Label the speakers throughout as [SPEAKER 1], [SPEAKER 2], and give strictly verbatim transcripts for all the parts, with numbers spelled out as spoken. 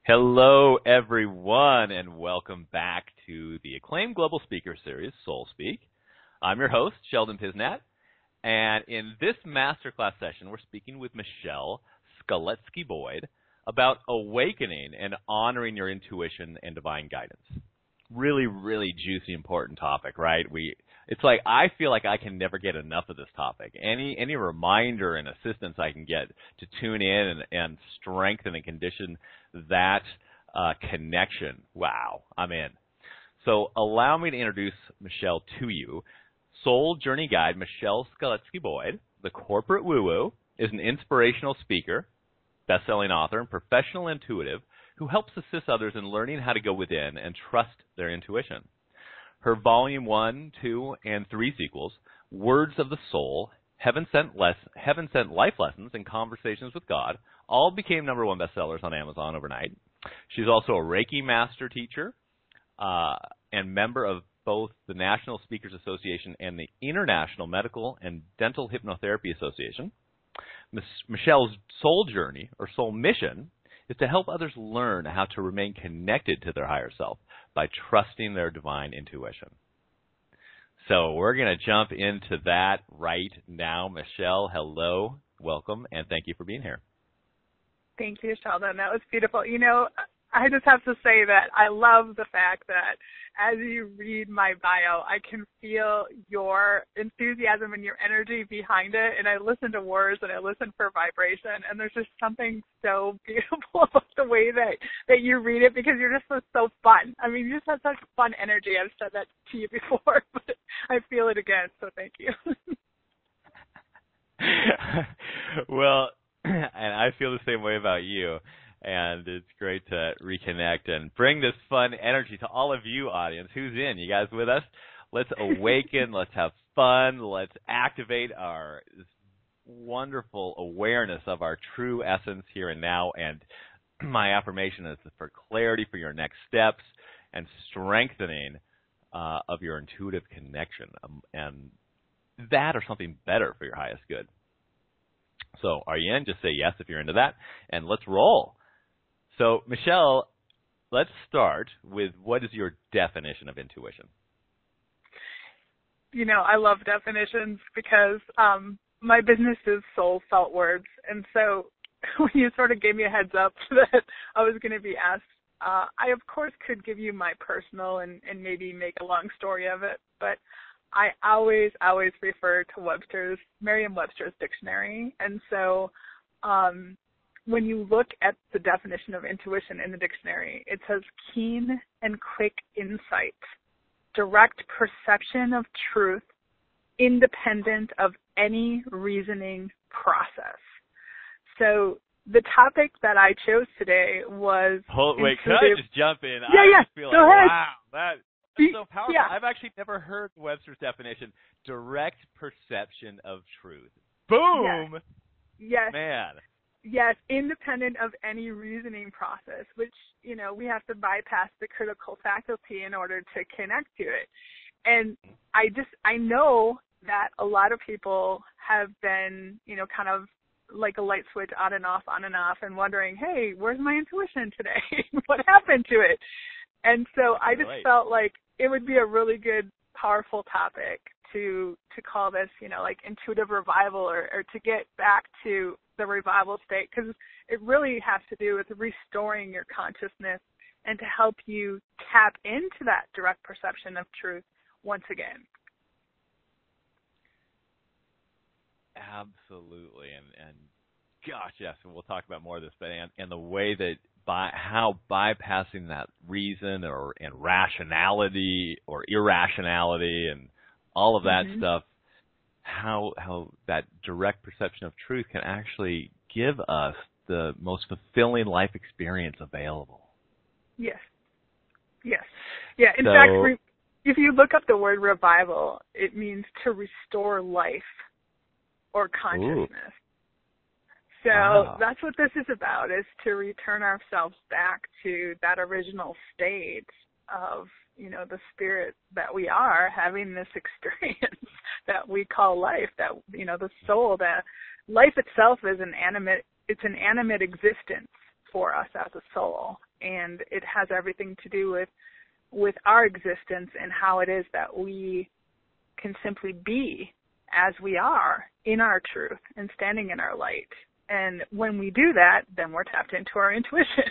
[SPEAKER 1] Hello, everyone, and welcome back to the acclaimed global speaker series, Soul Speak. I'm your host, Sheldon Pisnat, and in this masterclass session, we're speaking with Michelle Skaletsky-Boyd about awakening and honoring your intuition and divine guidance. Really, really juicy, important topic, right? We, it's like I feel like I can never get enough of this topic. Any any reminder and assistance I can get to tune in and, and strengthen and condition that uh, connection, wow, I'm in. So allow me to introduce Michelle to you. Soul Journey Guide Michelle Skaletsky-Boyd, the corporate woo-woo, is an inspirational speaker, best-selling author, and professional intuitive who helps assist others in learning how to go within and trust their intuition. Her Volume one, two, and three sequels, Words of the Soul, Heaven Sent, Les- Heaven Sent Life Lessons, and Conversations with God, all became number one bestsellers on Amazon overnight. She's also a Reiki master teacher uh, and member of both the National Speakers Association and the International Medical and Dental Hypnotherapy Association. Miss Michelle's soul journey, or soul mission, is to help others learn how to remain connected to their higher self by trusting their divine intuition. So we're going to jump into that right now. Michelle, hello, welcome, and thank you for being here.
[SPEAKER 2] Thank you, Sheldon. That was beautiful. You know, I just have to say that I love the fact that as you read my bio, I can feel your enthusiasm and your energy behind it. And I listen to words and I listen for vibration. And there's just something so beautiful about the way that, that you read it because you're just so, so fun. I mean, you just have such fun energy. I've said that to you before, but I feel it again. So thank you.
[SPEAKER 1] Well, and I feel the same way about you. And it's great to reconnect and bring this fun energy to all of you, audience. Who's in? You guys with us? Let's awaken. Let's have fun. Let's activate our wonderful awareness of our true essence here and now. And my affirmation is for clarity for your next steps and strengthening uh, of your intuitive connection. Um, and that or something better for your highest good. So are you in? Just say yes if you're into that. And let's roll. So, Michelle, let's start with what is your definition of intuition?
[SPEAKER 2] You know, I love definitions because um, my business is soul felt words. And so when you sort of gave me a heads up that I was going to be asked, uh, I, of course, could give you my personal and, and maybe make a long story of it. But I always, always refer to Webster's, Merriam-Webster's dictionary. And so um when you look at the definition of intuition in the dictionary, it says keen and quick insight, direct perception of truth, independent of any reasoning process. So the topic that I chose today was
[SPEAKER 1] Hold, wait,
[SPEAKER 2] intuitive.
[SPEAKER 1] can I just jump in?
[SPEAKER 2] Yeah,
[SPEAKER 1] I
[SPEAKER 2] yeah,
[SPEAKER 1] just feel
[SPEAKER 2] go
[SPEAKER 1] like,
[SPEAKER 2] ahead.
[SPEAKER 1] wow, that, that's so powerful.
[SPEAKER 2] Yeah.
[SPEAKER 1] I've actually never heard Webster's definition, direct perception of truth. Boom!
[SPEAKER 2] Yes. yes.
[SPEAKER 1] Man.
[SPEAKER 2] Yes, independent of any reasoning process, which, you know, we have to bypass the critical faculty in order to connect to it. And I just, I know that a lot of people have been, you know, kind of like a light switch on and off, on and off, and wondering, hey, where's my intuition today? What happened to it? And so I just
[SPEAKER 1] Right.
[SPEAKER 2] felt like it would be a really good, powerful topic to to call this, you know, like intuitive revival or, or to get back to the revival state, because it really has to do with restoring your consciousness and to help you tap into that direct perception of truth once again.
[SPEAKER 1] Absolutely. And, and gosh, yes, and we'll talk about more of this, but and, and the way that by how bypassing that reason or and rationality or irrationality and all of that
[SPEAKER 2] Mm-hmm.
[SPEAKER 1] stuff, how how that direct perception of truth can actually give us the most fulfilling life experience available.
[SPEAKER 2] Yes. Yes. Yeah, in
[SPEAKER 1] So,
[SPEAKER 2] fact, re- if you look up the word revival, it means to restore life or consciousness. Ooh. So
[SPEAKER 1] wow.
[SPEAKER 2] that's what this is about, is to return ourselves back to that original state of, you know, the spirit that we are having this experience that we call life, that, you know, the soul, that life itself is an animate, it's an animate existence for us as a soul, and it has everything to do with with our existence and how it is that we can simply be as we are in our truth and standing in our light. And when we do that, then we're tapped into our intuition.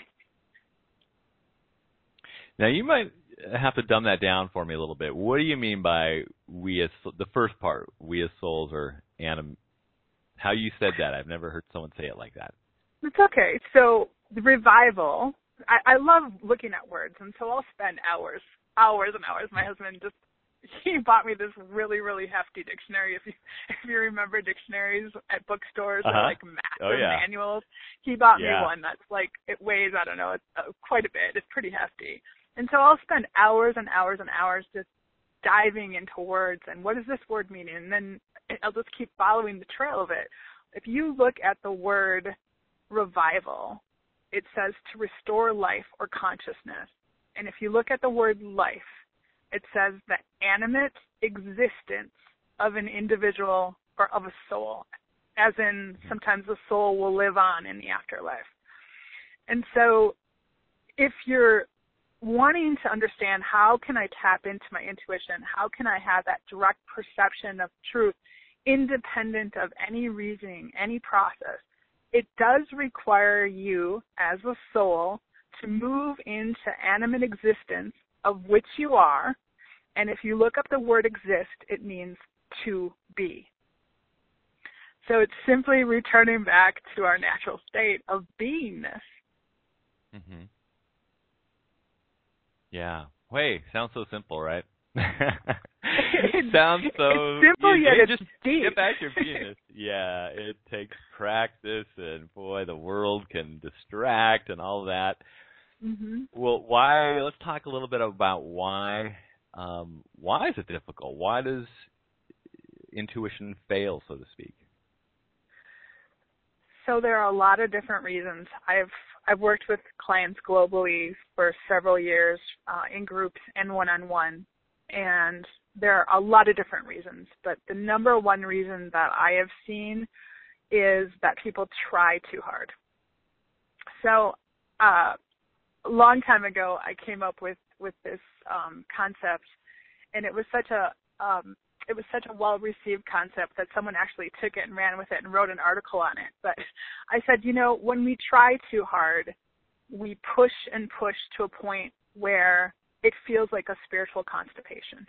[SPEAKER 1] Now, you might have to dumb that down for me a little bit. What do you mean by we as the first part, we as souls or anim? How you said that? I've never heard someone say it like that.
[SPEAKER 2] It's okay. So the revival, I, I love looking at words, and so I'll spend hours, hours and hours. My husband just, he bought me this really, really hefty dictionary. If you if you remember dictionaries at bookstores
[SPEAKER 1] uh-huh.
[SPEAKER 2] or like massive
[SPEAKER 1] oh, yeah.
[SPEAKER 2] manuals, he bought
[SPEAKER 1] yeah.
[SPEAKER 2] me one that's like, it weighs, I don't know, it's, uh, quite a bit. It's pretty hefty. And so I'll spend hours and hours and hours just diving into words and what does this word mean? And then I'll just keep following the trail of it. If you look at the word revival, it says to restore life or consciousness. And if you look at the word life, it says the animate existence of an individual or of a soul, as in sometimes the soul will live on in the afterlife. And so if you're wanting to understand how can I tap into my intuition, how can I have that direct perception of truth independent of any reasoning, any process, it does require you as a soul to move into animate existence of which you are. And if you look up the word exist, it means to be. So it's simply returning back to our natural state of beingness.
[SPEAKER 1] Mm-hmm. Yeah. Hey, sounds so simple, right? Sounds so
[SPEAKER 2] it's simple,
[SPEAKER 1] you,
[SPEAKER 2] yet
[SPEAKER 1] you
[SPEAKER 2] it's
[SPEAKER 1] just
[SPEAKER 2] deep.
[SPEAKER 1] Get back to your beingness. Yeah, it takes practice, and boy, the world can distract and all that.
[SPEAKER 2] Mm-hmm.
[SPEAKER 1] Well, why? Let's talk a little bit about why. Um, why is it difficult? Why does intuition fail, so to speak?
[SPEAKER 2] So there are a lot of different reasons. I've I've worked with clients globally for several years uh, in groups and one-on-one, and there are a lot of different reasons. But the number one reason that I have seen is that people try too hard. So uh, a long time ago, I came up with with this um, concept, and it was such a um, it was such a well-received concept that someone actually took it and ran with it and wrote an article on it. But I said, you know, when we try too hard, we push and push to a point where it feels like a spiritual constipation.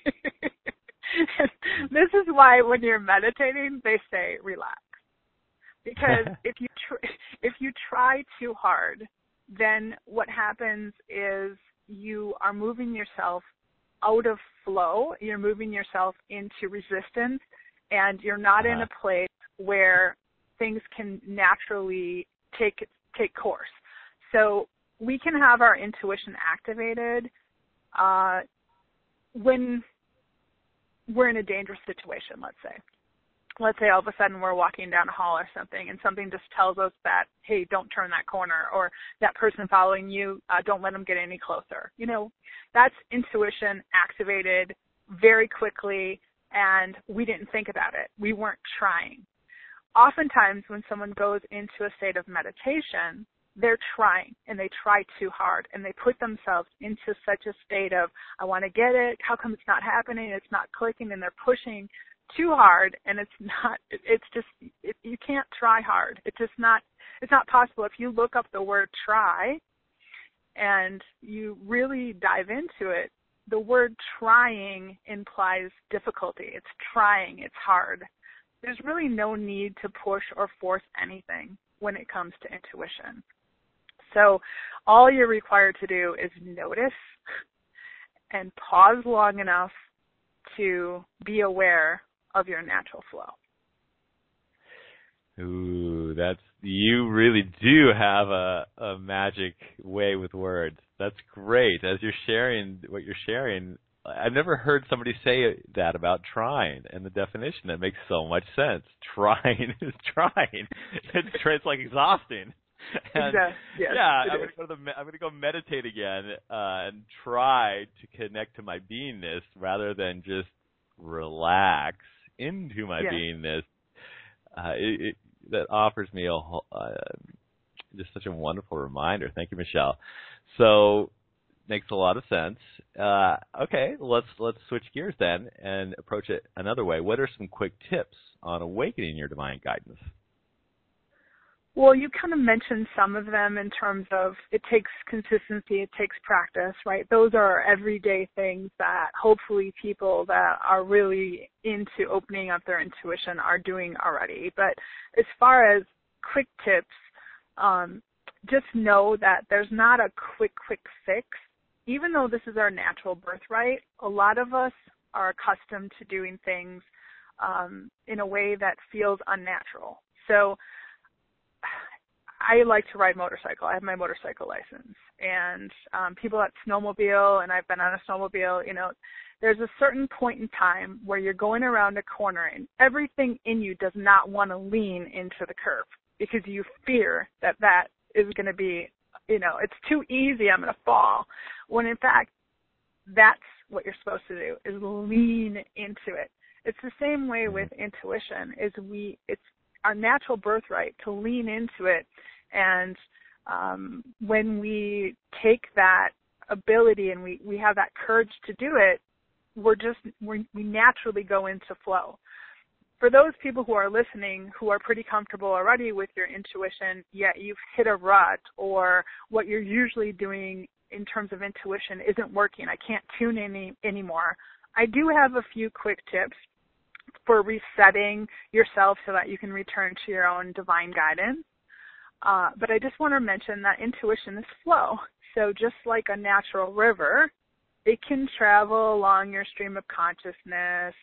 [SPEAKER 2] This is why when you're meditating, they say relax. Because if you tr- if you try too hard, then what happens is you are moving yourself out of flow, you're moving yourself into resistance, and you're not uh-huh. in a place where things can naturally take take course. So we can have our intuition activated uh, when we're in a dangerous situation, let's say. Let's say all of a sudden we're walking down a hall or something, and something just tells us that, hey, don't turn that corner, or that person following you, uh, don't let them get any closer. You know, that's intuition activated very quickly, and we didn't think about it. We weren't trying. Oftentimes when someone goes into a state of meditation, they're trying, and they try too hard, and they put themselves into such a state of, I want to get it, how come it's not happening, it's not clicking, and they're pushing too hard, and it's not, it's just, it, you can't try hard. It's just not, it's not possible. If you look up the word try and you really dive into it, the word trying implies difficulty. It's trying, it's hard. There's really no need to push or force anything when it comes to intuition. So all you're required to do is notice and pause long enough to be aware of your natural flow.
[SPEAKER 1] Ooh, that's, you really do have a, a magic way with words. That's great. As you're sharing what you're sharing, I've never heard somebody say that about trying and the definition. That makes so much sense. Trying is trying. It's, it's like exhausting. And
[SPEAKER 2] exactly. Yes,
[SPEAKER 1] yeah, I'm gonna go to the, I'm gonna go meditate again uh, and try to connect to my beingness rather than just relax into my
[SPEAKER 2] yes.
[SPEAKER 1] beingness. Uh, it, it, that offers me a uh, just such a wonderful reminder. Thank you, Michelle. So, makes a lot of sense. Uh, okay, let's let's switch gears then and approach it another way. What are some quick tips on awakening your divine guidance?
[SPEAKER 2] Well, you kind of mentioned some of them in terms of it takes consistency, it takes practice, right? Those are everyday things that hopefully people that are really into opening up their intuition are doing already. But as far as quick tips, um, just know that there's not a quick, quick fix. Even though this is our natural birthright, a lot of us are accustomed to doing things um, in a way that feels unnatural. So I like to ride motorcycle. I have my motorcycle license. And um, people that snowmobile, and I've been on a snowmobile, you know, there's a certain point in time where you're going around a corner and everything in you does not want to lean into the curve because you fear that that is going to be, you know, it's too easy, I'm going to fall. When in fact, that's what you're supposed to do, is lean into it. It's the same way with intuition, is we, it's our natural birthright to lean into it. And um, when we take that ability and we, we have that courage to do it, we're just, we're, we naturally go into flow. For those people who are listening who are pretty comfortable already with your intuition, yet you've hit a rut or what you're usually doing in terms of intuition isn't working, I can't tune in any, anymore, I do have a few quick tips for resetting yourself so that you can return to your own divine guidance. Uh, but I just want to mention that intuition is flow. So just like a natural river, it can travel along your stream of consciousness,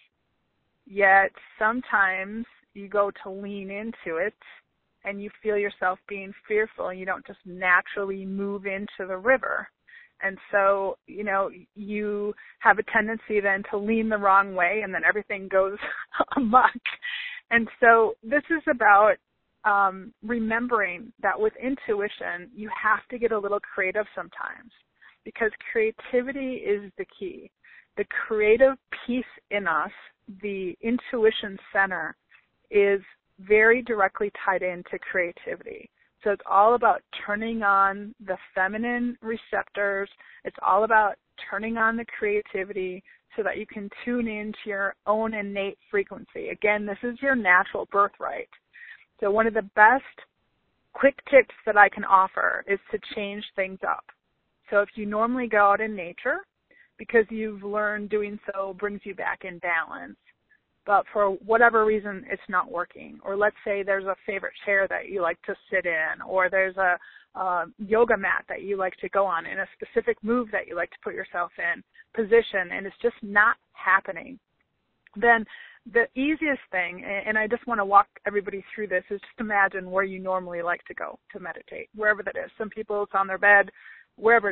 [SPEAKER 2] yet sometimes you go to lean into it and you feel yourself being fearful and you don't just naturally move into the river. And so, you know, you have a tendency then to lean the wrong way and then everything goes amok. And so this is about um, remembering that with intuition, you have to get a little creative sometimes because creativity is the key. The creative piece in us, the intuition center, is very directly tied into creativity. So it's all about turning on the feminine receptors. It's all about turning on the creativity so that you can tune into your own innate frequency. Again, this is your natural birthright. So one of the best quick tips that I can offer is to change things up. So if you normally go out in nature, because you've learned doing so brings you back in balance, but for whatever reason it's not working, or let's say there's a favorite chair that you like to sit in, or there's a, a yoga mat that you like to go on in a specific move that you like to put yourself in position, and it's just not happening, then the easiest thing, and I just want to walk everybody through this, is just imagine where you normally like to go to meditate, wherever that is. Some people it's on their bed, wherever it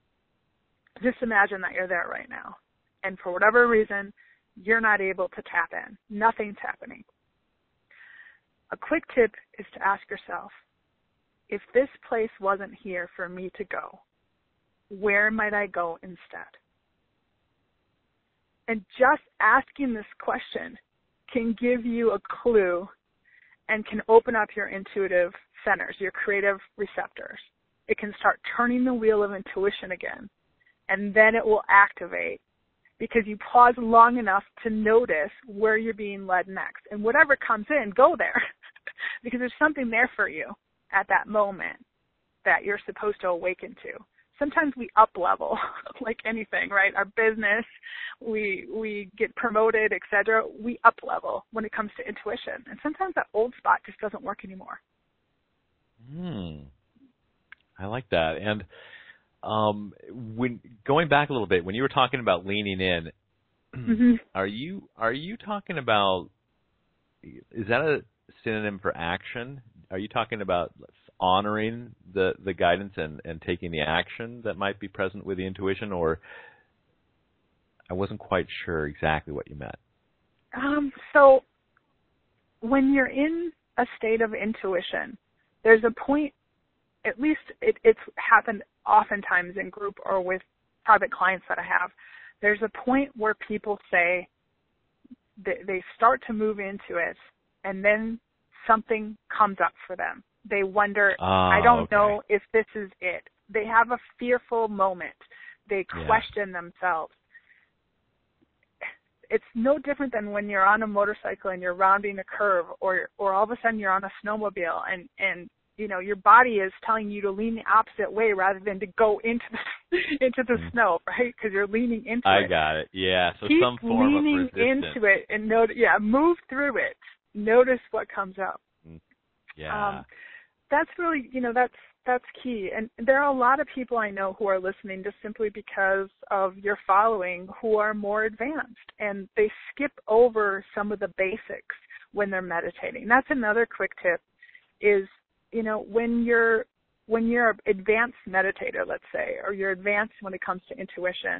[SPEAKER 2] is. Just imagine that you're there right now, and for whatever reason, you're not able to tap in. Nothing's happening. A quick tip is to ask yourself, if this place wasn't here for me to go, where might I go instead? And just asking this question can give you a clue and can open up your intuitive centers, your creative receptors. It can start turning the wheel of intuition again, and then it will activate because you pause long enough to notice where you're being led next. And whatever comes in, go there because there's something there for you at that moment that you're supposed to awaken to. Sometimes we up level like anything, right? Our business, we we get promoted, et cetera. We up level when it comes to intuition. And sometimes that old spot just doesn't work anymore.
[SPEAKER 1] Hmm. I like that. And Um, when going back a little bit, when you were talking about leaning in, mm-hmm. are you are you talking about, is that a synonym for action? Are you talking about honoring the, the guidance and, and taking the action that might be present with the intuition, or I wasn't quite sure exactly what you meant.
[SPEAKER 2] Um, so when you're in a state of intuition, there's a point, at least it, it's happened oftentimes in group or with private clients that I have, there's a point where people say they, they start to move into it and then something comes up for them. They wonder,
[SPEAKER 1] oh,
[SPEAKER 2] I don't
[SPEAKER 1] okay.
[SPEAKER 2] know if this is it. They have a fearful moment. They question yeah. themselves. It's no different than when you're on a motorcycle and you're rounding a curve, or or all of a sudden you're on a snowmobile and, and you know, your body is telling you to lean the opposite way rather than to go into the into the mm. snow, right? Because you're leaning into
[SPEAKER 1] I
[SPEAKER 2] it.
[SPEAKER 1] I got it. Yeah. So
[SPEAKER 2] Keep
[SPEAKER 1] some form
[SPEAKER 2] leaning
[SPEAKER 1] of resistance.
[SPEAKER 2] into it and note, yeah, move through it. Notice what comes up.
[SPEAKER 1] Yeah.
[SPEAKER 2] Um, that's really, you know, that's that's key. And there are a lot of people I know who are listening just simply because of your following who are more advanced, and they skip over some of the basics when they're meditating. That's another quick tip is, you know, when you're when you're an advanced meditator, let's say, or you're advanced when it comes to intuition,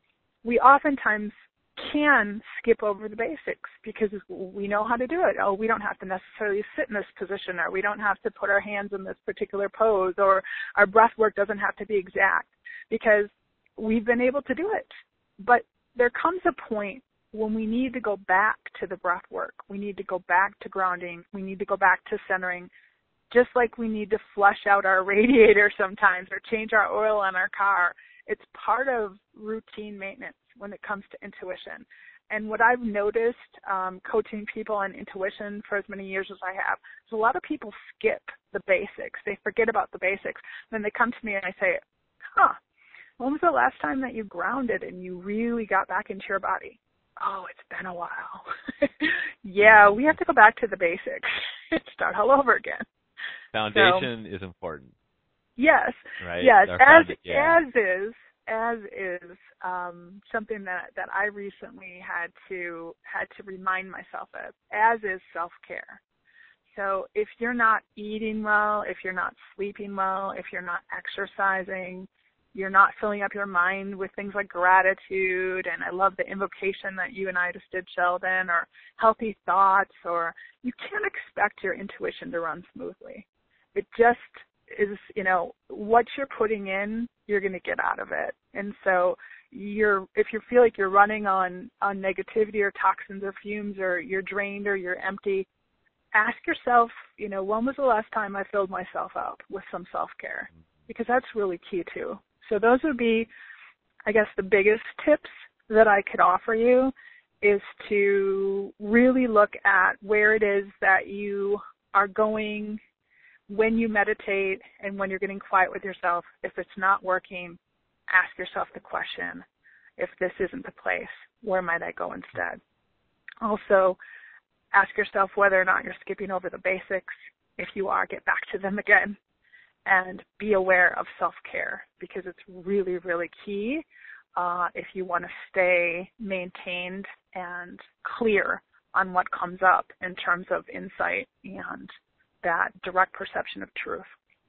[SPEAKER 2] we oftentimes can skip over the basics because we know how to do it. Oh, we don't have to necessarily sit in this position, or we don't have to put our hands in this particular pose, or our breath work doesn't have to be exact because we've been able to do it. But there comes a point when we need to go back to the breath work. We need to go back to grounding. We need to go back to centering, just like we need to flush out our radiator sometimes or change our oil on our car. It's part of routine maintenance when it comes to intuition. And what I've noticed um, coaching people on intuition for as many years as I have, is a lot of people skip the basics. They forget about the basics. Then they come to me and I say, huh, when was the last time that you grounded and you really got back into your body? Oh, it's been a while. Yeah, we have to go back to the basics and start all over again.
[SPEAKER 1] Foundation so, is important.
[SPEAKER 2] Yes.
[SPEAKER 1] Right?
[SPEAKER 2] Yes.
[SPEAKER 1] Our
[SPEAKER 2] as
[SPEAKER 1] found- yeah.
[SPEAKER 2] as is as is um, something that, that I recently had to had to remind myself of. As is self-care. So if you're not eating well, if you're not sleeping well, if you're not exercising, you're not filling up your mind with things like gratitude, and I love the invocation that you and I just did, Sheldon, or healthy thoughts, or you can't expect your intuition to run smoothly. It just is, you know, what you're putting in, you're going to get out of it. And so you're, if you feel like you're running on, on negativity or toxins or fumes, or you're drained or you're empty, ask yourself, you know, when was the last time I filled myself up with some self-care? Because that's really key too. So those would be, I guess, the biggest tips that I could offer you is to really look at where it is that you are going when you meditate and when you're getting quiet with yourself. If it's not working, ask yourself the question, if this isn't the place, where might I go instead? Also, ask yourself whether or not you're skipping over the basics. If you are, get back to them again. And be aware of self-care, because it's really, really key uh, if you want to stay maintained and clear on what comes up in terms of insight and that direct perception of truth.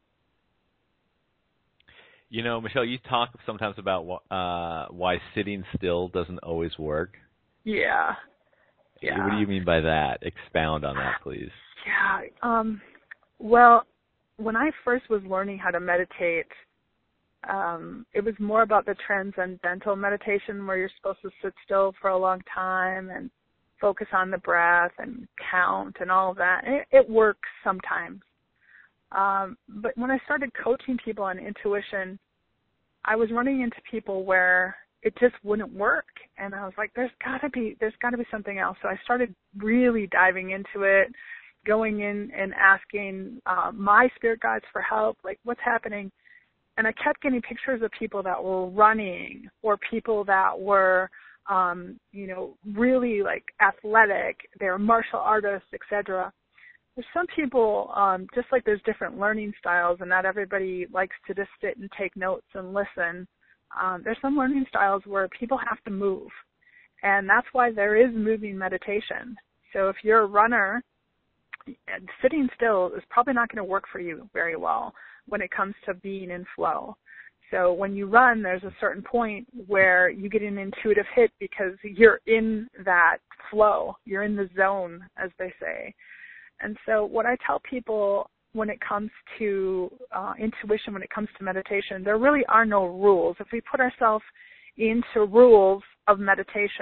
[SPEAKER 1] You know, Michelle, you talk sometimes about uh, why sitting still doesn't always work.
[SPEAKER 2] Yeah. Yeah.
[SPEAKER 1] What do you mean by that? Expound on that, please.
[SPEAKER 2] Yeah. Um, well, when I first was learning how to meditate, um, it was more about the transcendental meditation where you're supposed to sit still for a long time and focus on the breath and count and all of that. It, it works sometimes. Um, but when I started coaching people on intuition, I was running into people where it just wouldn't work. And I was like, there's gotta be, there's gotta be something else. So I started really diving into it, going in and asking uh, my spirit guides for help, like what's happening. And I kept getting pictures of people that were running or people that were, um, you know, really like athletic. They're martial artists, et cetera. There's some people, um, just like there's different learning styles and not everybody likes to just sit and take notes and listen. Um, there's some learning styles where people have to move. And that's why there is moving meditation. So if you're a runner, sitting still is probably not going to work for you very well when it comes to being in flow. So when you run, there's a certain point where you get an intuitive hit because you're in that flow. You're in the zone, as they say. And so what I tell people when it comes to uh, intuition, when it comes to meditation, there really are no rules. If we put ourselves into rules of meditation,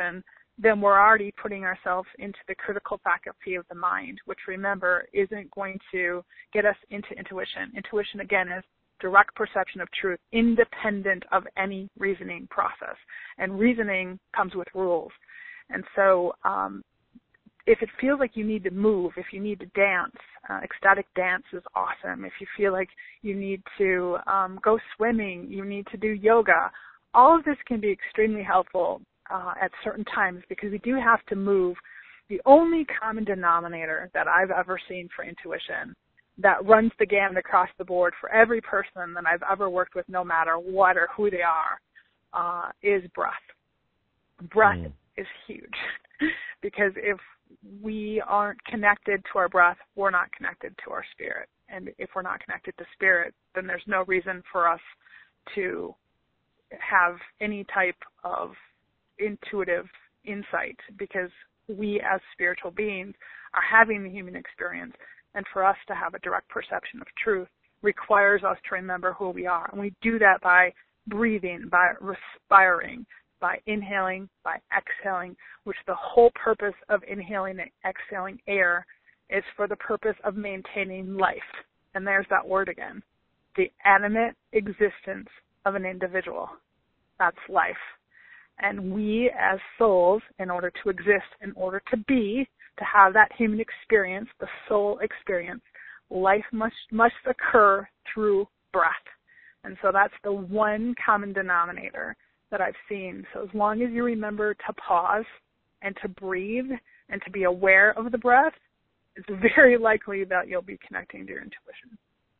[SPEAKER 2] then we're already putting ourselves into the critical faculty of the mind, which, remember, isn't going to get us into intuition. Intuition, again, is direct perception of truth, independent of any reasoning process. And reasoning comes with rules. And so um, if it feels like you need to move, if you need to dance, uh, ecstatic dance is awesome. If you feel like you need to um, go swimming, you need to do yoga, all of this can be extremely helpful uh, at certain times because we do have to move. The only common denominator that I've ever seen for intuition that runs the gamut across the board for every person that I've ever worked with, no matter what or who they are, uh, is breath. Breath mm. is huge because if we aren't connected to our breath, we're not connected to our spirit. And if we're not connected to spirit, then there's no reason for us to have any type of intuitive insight because we as spiritual beings are having the human experience. And for us to have a direct perception of truth requires us to remember who we are. And we do that by breathing, by respiring, by inhaling, by exhaling, which the whole purpose of inhaling and exhaling air is for the purpose of maintaining life. And there's that word again, the animate existence of an individual. That's life. And we as souls, in order to exist, in order to be, to have that human experience, the soul experience, life must must occur through breath. And so that's the one common denominator that I've seen. So as long as you remember to pause and to breathe and to be aware of the breath, it's very likely that you'll be connecting to your intuition.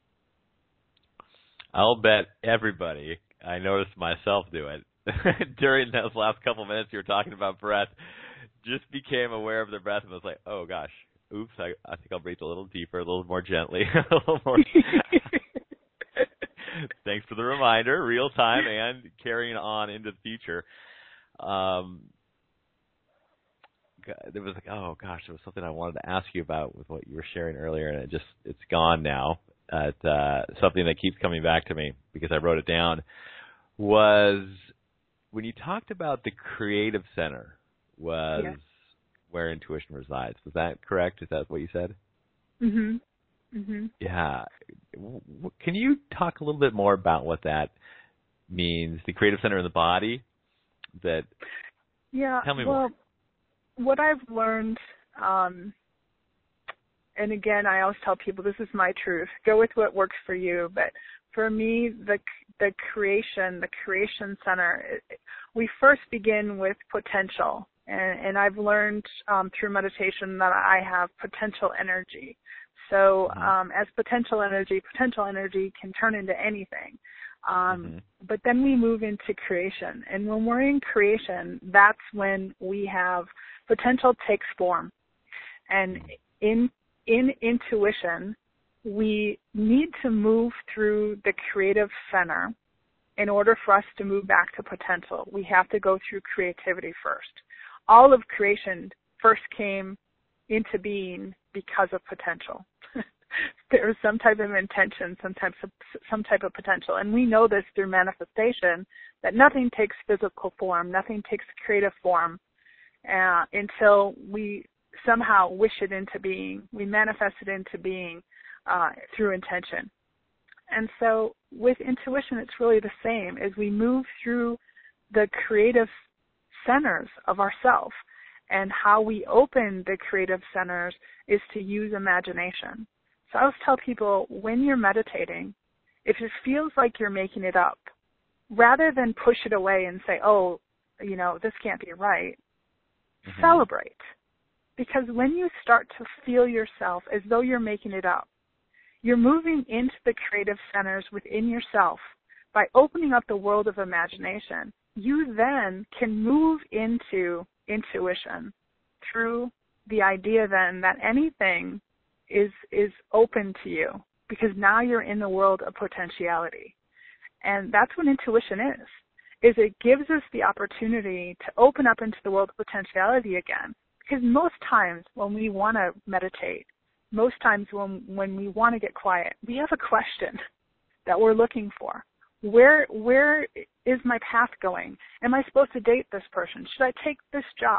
[SPEAKER 1] I'll bet everybody, I noticed myself do it, during those last couple minutes you were talking about breath, just became aware of their breath and was like, oh gosh, oops, I, I think I'll breathe a little deeper, a little more gently, a little more. Thanks for the reminder, real time and carrying on into the future. Um, there was like, oh gosh, there was something I wanted to ask you about with what you were sharing earlier, and it just, it's gone now. At, uh, something that keeps coming back to me because I wrote it down was when you talked about the creative center was yeah. where intuition resides. Was that correct? Is that what you said?
[SPEAKER 2] Mhm. Mhm.
[SPEAKER 1] Yeah. Can you talk a little bit more about what that means? The creative center in the body. That.
[SPEAKER 2] Yeah.
[SPEAKER 1] Tell me
[SPEAKER 2] well,
[SPEAKER 1] more.
[SPEAKER 2] What I've learned, um, and again, I always tell people this is my truth. Go with what works for you. But for me, the the creation, the creation center, it, we first begin with potential. And, and I've learned um, through meditation that I have potential energy. So um, as potential energy, potential energy can turn into anything. Um, mm-hmm. But then we move into creation. And when we're in creation, that's when we have potential takes form. And in in intuition, we need to move through the creative center in order for us to move back to potential. We have to go through creativity first. All of creation first came into being because of potential. There was some type of intention, some type of, some type of potential. And we know this through manifestation, that nothing takes physical form, nothing takes creative form uh, until we somehow wish it into being. We manifest it into being uh, through intention. And so with intuition, it's really the same. As we move through the creative centers of ourself, and how we open the creative centers is to use imagination. So I always tell people, when you're meditating, if it feels like you're making it up, rather than push it away and say, oh, you know, this can't be right, mm-hmm. celebrate. Because when you start to feel yourself as though you're making it up, you're moving into the creative centers within yourself by opening up the world of imagination. You then can move into intuition through the idea then that anything is is open to you, because now you're in the world of potentiality. And that's what intuition is, is it gives us the opportunity to open up into the world of potentiality again. Because most times when we want to meditate, most times when, when we want to get quiet, we have a question that we're looking for. Where where is my path going? Am I supposed to date this person? Should I take this job?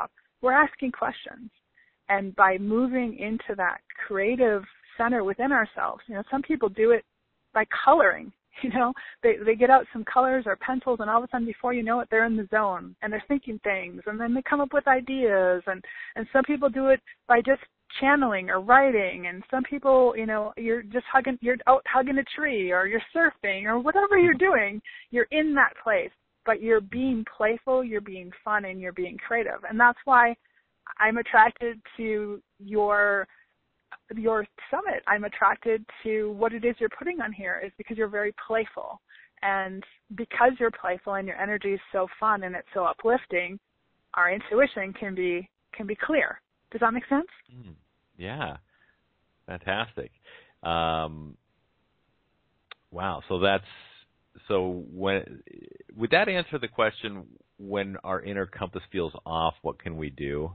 [SPEAKER 2] we're asking questions. And by moving into that creative center within ourselves, you know, some people do it by coloring. You know, they they get out some colors or pencils, and all of a sudden, before you know it, they're in the zone and they're thinking things, and then they come up with ideas. And and some people do it by just channeling or writing, and some people, you know, you're just hugging, you're out hugging a tree, or you're surfing, or whatever you're doing. You're in that place, but you're being playful, you're being fun, and you're being creative. And that's why I'm attracted to your your summit. I'm attracted to what it is you're putting on here, is because you're very playful. And because you're playful and your energy is so fun and it's so uplifting, our intuition can be can be clear. Does that make sense?
[SPEAKER 1] Mm, yeah. Fantastic. Um, wow. So that's so when would that answer the question, when our inner compass feels off, what can we do?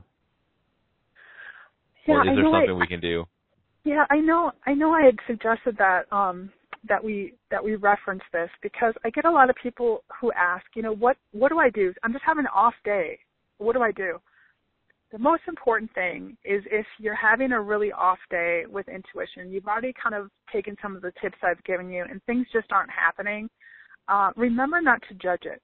[SPEAKER 2] Yeah,
[SPEAKER 1] or is
[SPEAKER 2] I
[SPEAKER 1] there
[SPEAKER 2] know
[SPEAKER 1] something
[SPEAKER 2] I,
[SPEAKER 1] we can do?
[SPEAKER 2] Yeah, I know. I know. I had suggested that um, that we that we reference this, because I get a lot of people who ask, you know, what what do I do? I'm just having an off day. What do I do? The most important thing is, if you're having a really off day with intuition, you've already kind of taken some of the tips I've given you, and things just aren't happening. Uh, remember not to judge it.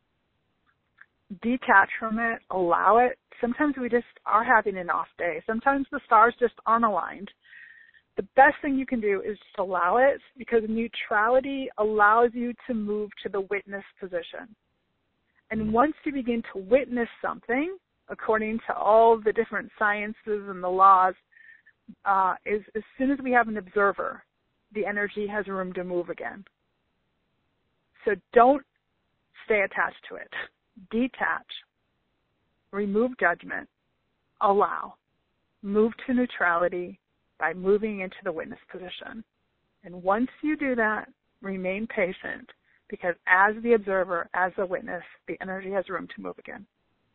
[SPEAKER 2] Detach from it. Allow it. Sometimes we just are having an off day. Sometimes the stars just aren't aligned. The best thing you can do is just allow it, because neutrality allows you to move to the witness position. And once you begin to witness something, according to all the different sciences and the laws, uh, is as soon as we have an observer, the energy has room to move again. So don't stay attached to it. Detach. Remove judgment. Allow. Move to neutrality by moving into the witness position. And once you do that, remain patient, because as the observer, as the witness, the energy has room to move again.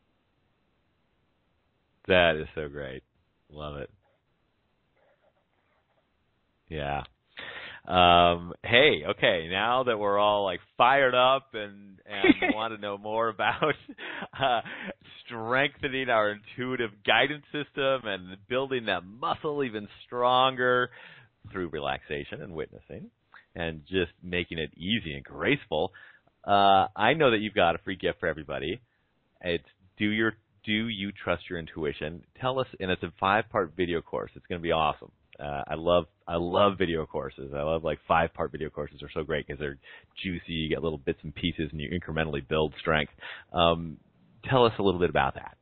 [SPEAKER 1] That is so great. Love it. Yeah. Um, hey, okay, now that we're all like fired up and, and want to know more about uh, strengthening our intuitive guidance system and building that muscle even stronger through relaxation and witnessing and just making it easy and graceful, uh, I know that you've got a free gift for everybody. It's do your do you trust your intuition? Tell us, and it's a five-part video course. It's going to be awesome. Uh, I love I love video courses. I love like five-part video courses. They're so great because they're juicy. You get little bits and pieces, and you incrementally build strength. Um, tell us a little bit about that.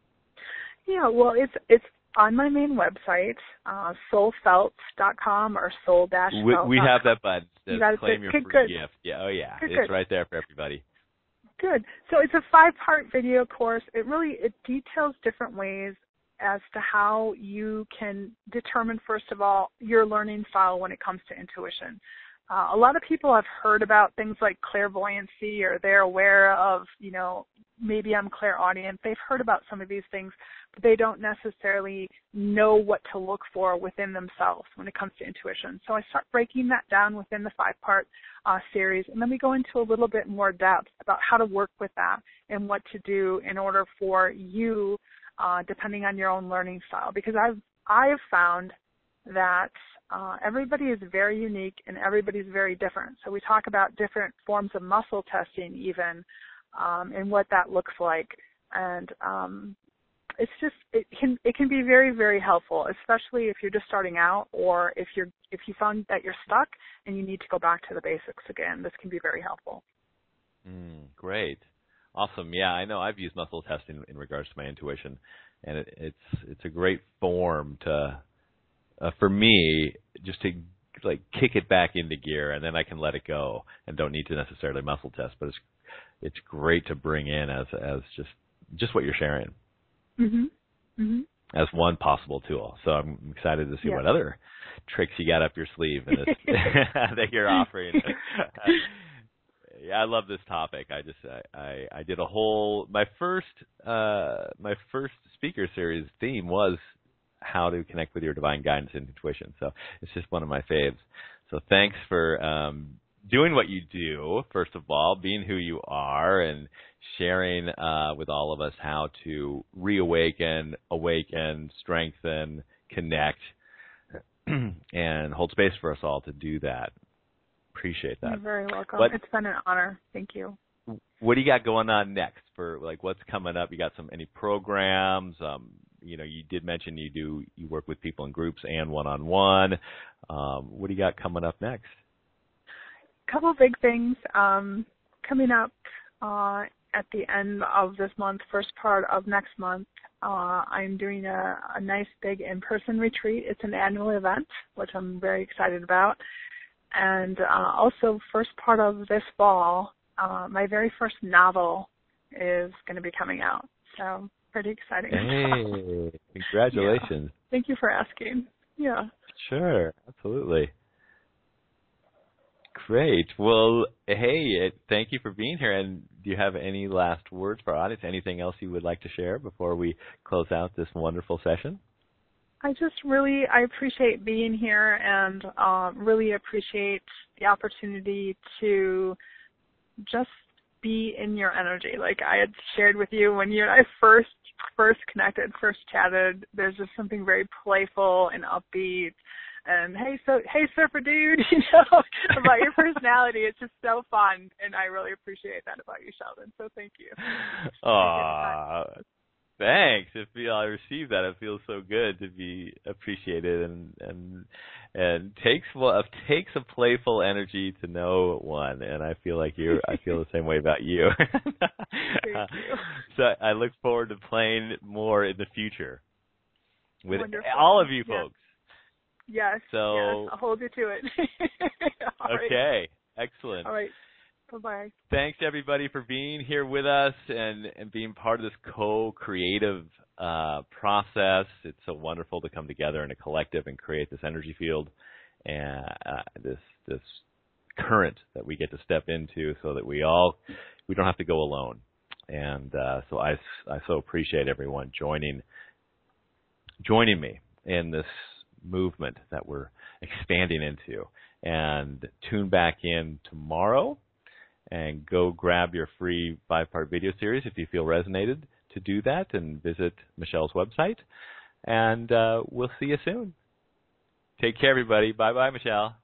[SPEAKER 2] Yeah, well, it's it's on my main website, uh, soul felts dot com or soul dash felts dot com.
[SPEAKER 1] We, we have that button. That claim
[SPEAKER 2] it.
[SPEAKER 1] your
[SPEAKER 2] Good,
[SPEAKER 1] free
[SPEAKER 2] good.
[SPEAKER 1] gift. Yeah, oh yeah,
[SPEAKER 2] Good,
[SPEAKER 1] it's
[SPEAKER 2] good.
[SPEAKER 1] right there for everybody.
[SPEAKER 2] Good. So it's a five-part video course. It really it details different ways as to how you can determine, first of all, your learning style when it comes to intuition. Uh, a lot of people have heard about things like clairvoyancy, or they're aware of, you know, maybe I'm clairaudient. They've heard about some of these things, but they don't necessarily know what to look for within themselves when it comes to intuition. So I start breaking that down within the five-part uh, series, and then we go into a little bit more depth about how to work with that and what to do in order for you, uh, depending on your own learning style. Because I've I've found that uh, everybody is very unique and everybody's very different. So we talk about different forms of muscle testing even, um, and what that looks like. And um, it's just, it can it can be very, very helpful, especially if you're just starting out, or if you're if you found that you're stuck and you need to go back to the basics again. This can be very helpful.
[SPEAKER 1] Mm, great. Awesome. Yeah, I know I've used muscle testing in regards to my intuition, and it, it's it's a great form to, uh, for me, just to like kick it back into gear, and then I can let it go and don't need to necessarily muscle test. But it's it's great to bring in as as just just what you're sharing.
[SPEAKER 2] Mhm. Mhm.
[SPEAKER 1] As one possible tool. So I'm excited to see
[SPEAKER 2] yeah.
[SPEAKER 1] what other tricks you got up your sleeve in this, that you're offering. Yeah, I love this topic. I just I, I, I did a whole my first uh, my first speaker series theme was how to connect with your divine guidance and intuition. So it's just one of my faves. So thanks for um, doing what you do, first of all, being who you are, and sharing uh, with all of us how to reawaken, awaken, strengthen, connect, and hold space for us all to do that. Appreciate that.
[SPEAKER 2] You're very welcome.
[SPEAKER 1] What,
[SPEAKER 2] it's been an honor. Thank you.
[SPEAKER 1] What do you got going on next for, like, what's coming up? You got some, any programs? Um, you know, you did mention you do, you work with people in groups and one-on-one. Um, what do you got coming up next?
[SPEAKER 2] A couple of big things um, coming up uh, at the end of this month, first part of next month. Uh, I'm doing a, a nice big in-person retreat. It's an annual event, which I'm very excited about. And uh, also, first part of this fall, uh, my very first novel is going to be coming out. So pretty exciting.
[SPEAKER 1] Hey, congratulations.
[SPEAKER 2] Yeah. Thank you for asking. Yeah.
[SPEAKER 1] Sure, absolutely. Great. Well, hey, thank you for being here. And do you have any last words for our audience? Anything else you would like to share before we close out this wonderful session?
[SPEAKER 2] I just really, I appreciate being here and uh, really appreciate the opportunity to just be in your energy. Like I had shared with you when you and I first, first connected, first chatted, there's just something very playful and upbeat. And hey, so hey, surfer dude, you know, about your personality. It's just so fun, and I really appreciate that about you, Sheldon. So thank you.
[SPEAKER 1] Aw, thanks. If you know, I receive that, it feels so good to be appreciated, and and and takes well, it takes a playful energy to know one, and I feel like you. I feel the same way about you.
[SPEAKER 2] Thank you.
[SPEAKER 1] So I look forward to playing more in the future with
[SPEAKER 2] Wonderful.
[SPEAKER 1] all of you
[SPEAKER 2] Yeah.
[SPEAKER 1] folks.
[SPEAKER 2] Yes,
[SPEAKER 1] so,
[SPEAKER 2] yes, I'll hold you to it.
[SPEAKER 1] Okay,
[SPEAKER 2] right.
[SPEAKER 1] excellent.
[SPEAKER 2] All right, bye-bye.
[SPEAKER 1] Thanks, everybody, for being here with us and, and being part of this co-creative uh, process. It's so wonderful to come together in a collective and create this energy field and uh, this this current that we get to step into so that we all, we don't have to go alone. And uh, so I, I so appreciate everyone joining joining me in this movement that we're expanding into. And tune back in tomorrow and go grab your free five-part video series if you feel resonated to do that, and visit Michelle's website. And uh, we'll see you soon. Take care, everybody. Bye-bye, Michelle.